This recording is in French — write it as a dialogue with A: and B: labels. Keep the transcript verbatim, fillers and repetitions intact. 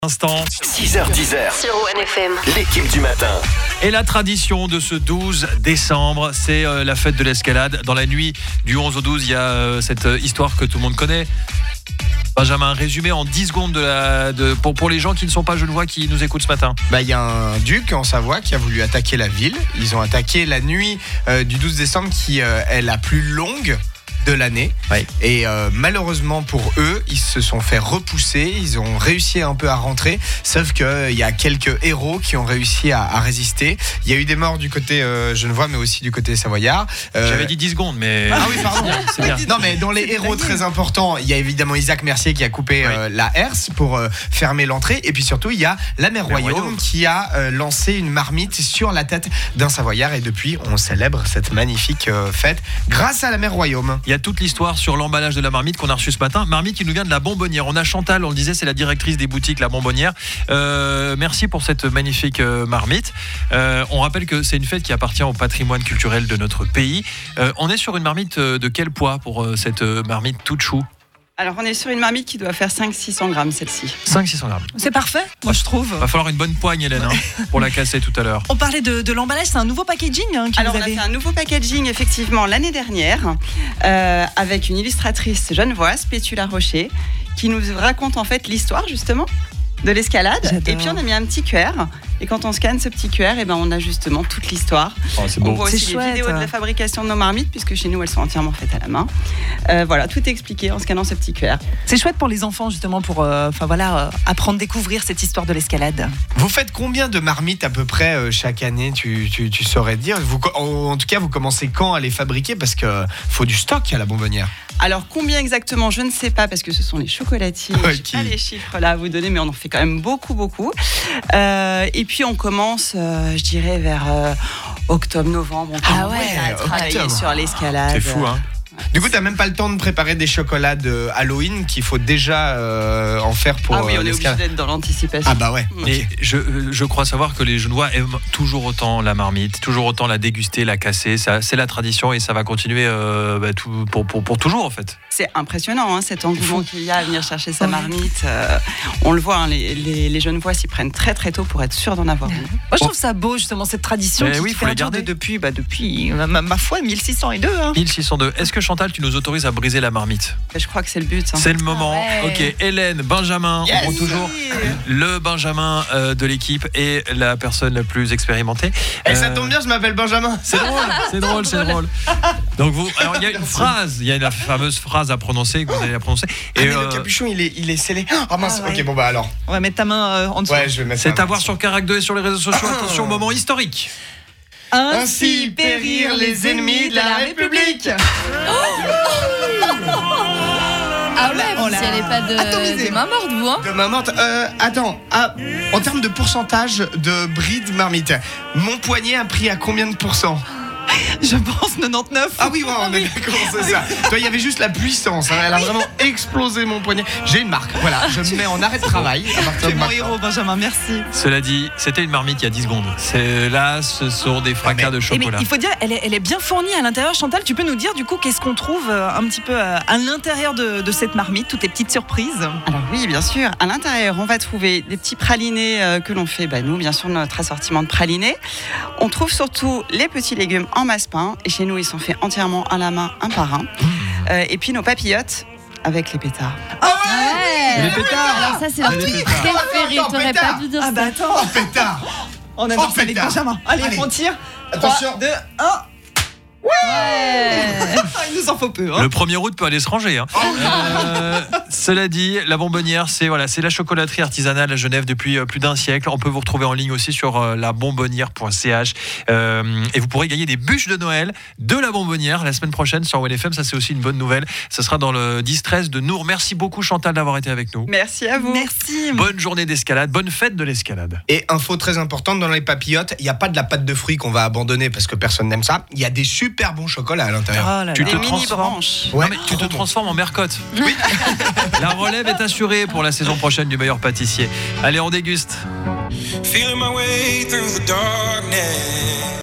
A: Instant.
B: six heures dix
C: sur O N F M.
B: L'équipe du matin.
A: Et la tradition de ce douze décembre, c'est euh, la fête de l'escalade. Dans la nuit du onze au douze, il y a euh, cette euh, histoire que tout le monde connaît. Benjamin, résumé en dix secondes de la, de, pour, pour les gens qui ne sont pas genevois, qui nous écoutent ce matin.
D: Bah, y a un duc en Savoie qui a voulu attaquer la ville. Ils ont attaqué la nuit euh, du douze décembre qui euh, est la plus longue de l'année.
A: Oui.
D: Et euh, malheureusement pour eux, ils se sont fait repousser. Ils ont réussi un peu à rentrer. Sauf qu'il y a quelques héros qui ont réussi à, à résister. Il y a eu des morts du côté euh, genevois, mais aussi du côté savoyard. Euh,
A: J'avais dit dix secondes, mais...
D: Ah oui, pardon.
A: C'est bien.
D: Non, mais dans les héros très importants, il y a évidemment Isaac Mercier qui a coupé euh, la herse pour euh, fermer l'entrée. Et puis surtout, il y a la mère Royaume, Royaume qui a euh, lancé une marmite sur la tête d'un Savoyard. Et depuis, on célèbre cette magnifique euh, fête grâce à la mère Royaume.
A: Il y a toute l'histoire sur l'emballage de la marmite qu'on a reçue ce matin. Marmite qui nous vient de la Bonbonnière. On a Chantal, on le disait, c'est la directrice des boutiques La Bonbonnière. Euh, merci pour cette magnifique euh, marmite. Euh, on rappelle que c'est une fête qui appartient au patrimoine culturel de notre pays. Euh, on est sur une marmite de quel poids pour euh, cette euh, marmite toute chou ?
E: Alors, on est sur une marmite qui doit faire cinq cents à six cents grammes, celle-ci.
A: cinq cents à six cents grammes.
F: C'est parfait, moi je trouve.
A: Va falloir une bonne poigne, Hélène, hein, pour la casser tout à l'heure.
F: On parlait de, de l'emballage, c'est un nouveau packaging hein, que
E: Alors,
F: vous
E: on a
F: avez.
E: fait un nouveau packaging, effectivement, l'année dernière, euh, avec une illustratrice genevoise, Pétula Rocher, qui nous raconte en fait l'histoire, justement, de l'escalade.
F: J'adore.
E: Et puis, on a mis un petit Q R. Et quand on scanne ce petit Q R, eh ben, on a justement toute l'histoire.
A: Oh, c'est
E: On
A: beau.
E: voit aussi
F: C'est
E: les
F: chouette.
E: vidéos de la fabrication de nos marmites, puisque chez nous, elles sont entièrement faites à la main. Euh, voilà, tout est expliqué en scannant ce petit Q R.
F: C'est chouette pour les enfants justement pour euh, enfin voilà euh, apprendre, découvrir cette histoire de l'escalade.
D: Vous faites combien de marmites à peu près euh, chaque année, tu, tu, tu saurais dire vous, en, en tout cas, vous commencez quand à les fabriquer? Parce qu'il faut du stock à la Bonbonnière.
E: Alors, combien exactement, je ne sais pas, parce que ce sont les chocolatiers.
D: Ouais,
E: Je n'ai
D: qui-
E: pas les chiffres là à vous donner, mais on en fait quand même beaucoup, beaucoup. Euh, et puis, on commence, euh, je dirais, vers euh, octobre-novembre. On
F: Ah
E: commence
F: ouais,
E: à travailler
D: octobre.
E: sur l'escalade.
A: C'est fou, hein.
D: Du coup, t'as même pas le temps de préparer des chocolats de Halloween qu'il faut déjà euh, en faire pour
E: Ah oui,
D: euh,
E: on est obligé
D: l'escalade.
E: d'être dans l'anticipation.
D: Ah bah ouais. ok.
A: Et je, je crois savoir que les Genevois aiment toujours autant la marmite, toujours autant la déguster, la casser. Ça, c'est la tradition et ça va continuer euh, bah, tout, pour, pour, pour toujours en fait.
E: C'est impressionnant, hein, cet engouement qu'il y a à venir chercher sa marmite. Euh, on le voit, hein, les, les, les Genevois s'y prennent très très tôt pour être sûrs d'en avoir une.
F: Moi je trouve ça beau justement cette tradition
A: Eh
F: qui
A: oui,
F: qui
A: faut
F: fait
A: les
F: un tour
A: garder.
F: de- depuis bah, depuis ma, ma foi mille six cent deux hein.
A: mille six cent deux. Est-ce que Chantal, tu nous autorises à briser la marmite ?
E: Je crois que c'est le but. hein.
A: C'est le moment.
F: Ah ouais.
A: Ok, Hélène, Benjamin,
D: Yes.
A: on prend toujours le Benjamin euh, de l'équipe et la personne la plus expérimentée.
D: Eh, ça
A: Euh,
D: tombe bien, je m'appelle Benjamin.
A: C'est drôle, c'est drôle, c'est drôle. Donc vous, alors il y a une phrase, il y a une fameuse phrase à prononcer que vous allez la prononcer.
D: Ah,
A: Et
D: mais
A: euh,
D: le capuchon, il est, il est scellé. Ah mince,
F: Ah ouais.
D: ok, bon bah alors.
F: On va mettre ta main euh, en dessous.
D: Ouais, je vais mettre
A: c'est
D: ça.
A: à voir sur Carac deux et sur les réseaux sociaux. Attention, moment historique.
D: Ainsi périrent les ennemis de la République.
G: Ah ouais,
F: On
G: vous
F: l'a
G: n'y allez pas
F: atomisé.
G: de, de main morte, vous, hein?
D: De ma morte. Euh, attends, ah, en termes de pourcentage de bris de marmite, mon poignet a pris à combien de pourcents?
F: Je pense quatre-vingt-dix-neuf.
D: Ah oui, ouais, on est d'accord, c'est ça. Toi, il y avait juste la puissance, hein, elle a vraiment explosé mon poignet. J'ai une marque, voilà, je me mets en arrêt de travail à partir de
F: Mon
D: maintenant.
F: héros Benjamin, merci.
A: Cela dit, c'était une marmite il y a dix secondes. C'est, là, ce sont des fracas
D: mais-
A: de
F: Eh, mais
A: chocolat.
F: il faut dire, elle est, elle est bien fournie à l'intérieur. Chantal, tu peux nous dire du coup qu'est-ce qu'on trouve euh, un petit peu euh, à l'intérieur de, de cette marmite, toutes les petites surprises.
E: Alors oui, bien sûr. À l'intérieur, on va trouver des petits pralinés euh, que l'on fait, bah, nous, bien sûr, notre assortiment de pralinés. On trouve surtout les petits légumes en masse-pain. Et chez nous, ils sont faits entièrement à la main, un par un. Euh, et puis nos papillotes avec les pétards.
G: Ouais.
A: Les pétards.
G: Alors ça, c'est leur
A: Les
G: truc
A: pétards.
G: préféré.
D: Attends,
G: T'aurais
D: pétard.
G: pas dû dire
F: Ah bah
G: ça.
F: attends,
D: Oh pétard.
F: on a
D: Oh,
F: ça avec
D: pétard.
F: Benjamin. Allez,
D: Allez.
F: on tire.
D: Attention.
F: trois, deux, un.
G: Ouais.
F: Il nous en faut peu. Hein.
A: Le premier août peut aller se ranger. Hein. Euh, cela dit, la Bonbonnière, c'est voilà, c'est la chocolaterie artisanale à Genève depuis euh, plus d'un siècle. On peut vous retrouver en ligne aussi sur euh, la bonbonnière point c h euh, et vous pourrez gagner des bûches de Noël de la Bonbonnière la semaine prochaine sur O N F M. Ça, c'est aussi une bonne nouvelle. Ça sera dans le dix treize de Nour. Merci beaucoup Chantal d'avoir été avec nous.
E: Merci à vous.
F: Merci.
A: Bonne journée d'escalade, bonne fête de l'escalade.
D: Et info très importante, dans les papillotes, il n'y a pas de la pâte de fruits qu'on va abandonner parce que personne n'aime ça. Il y a des super bons chocolats à l'intérieur.
F: Oh là
A: Tu
F: là.
A: te
E: Des mini
A: transformes.
E: branches.
D: Ouais,
A: Non, mais tu te
D: trop bon.
A: transformes en mercotte. Oui. La relève est assurée pour la saison prochaine du meilleur pâtissier. Allez, on déguste.
H: Feeling my way through the darkness.